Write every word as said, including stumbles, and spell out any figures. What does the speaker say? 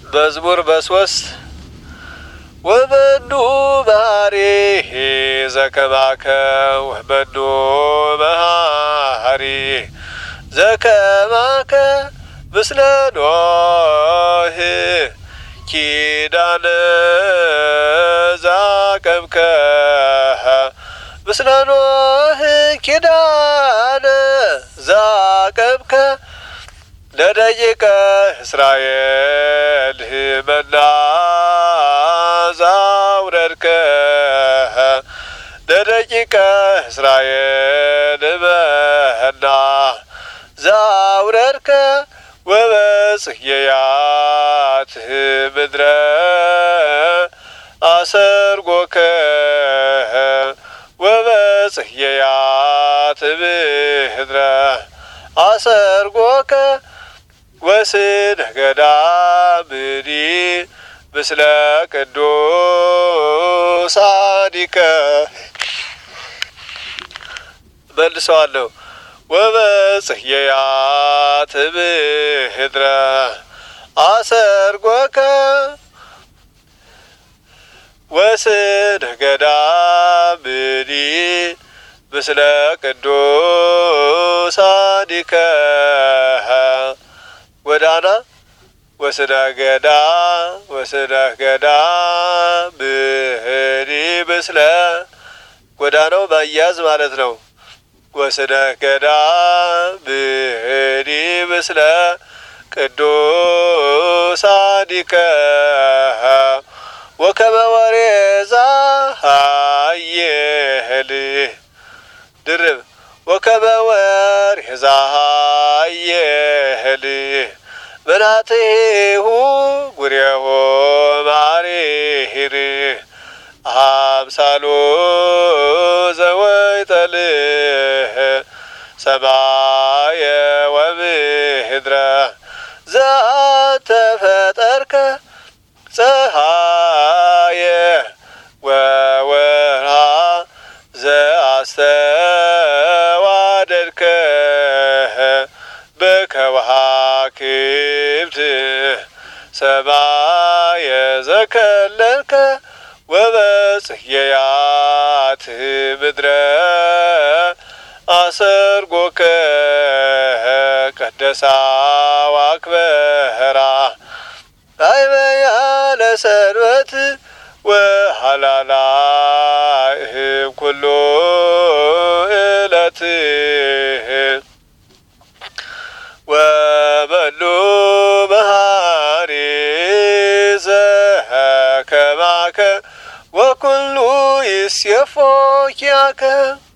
መዝሙር በሶስት ወበኑ መሃሪ ዘከማከ ወበኑ መሃሪ ዘከማከ ምስለ ኖህ ኪዳነ ዛቀምከ ምስለ ኖህ ኪዳነ ዛቀምከ ለደቂቀ እስራኤል መና ዛውረድከ ለደቂቀ እስራኤል መና ዛውረድከ ወበጽሕያት ምድረ አሰርጎከ ወበጽሕያት ምድረ አሰርጎከ ወስነህ ገዳምኒ ምስለ ቅዱሳኒከ መልሰዋለሁ። ወበጽሕያት ምድረ አሰርጎከ ወስነህ ገዳምኒ ምስለ ቅዱሳኒከ ወዳና ወስነህ ገዳ ወስነህ ገዳምኒ ምስለ ጎዳናው ማያዝ ማለት ነው። ወስነህ ገዳምኒ ምስለ ቅዱሳኒከ ወከመ ወሬዛ ሀየል ድርብ ወከመ ወሬዛ ሀየል መናትሁ ጉሬሆ ማሪር አምሳሎ ዘወይጠልህ ሰማየ ወምድረ ዘአንተ ፈጠርከ ፀሐየ ወወርሃ ዘአስተዋደድከ በከዋክብት ሰማየ ዘከለልከ ወበጽሕያት ምድረ አሰርጎከ ቀደሳ ዋክበራ አይበያ ለሰንበት ወሃላላ እህም ኩሉ እለት ወበሉ መሃሪ ዘከማከ ወኩሉ ይሴፎ ኪያከ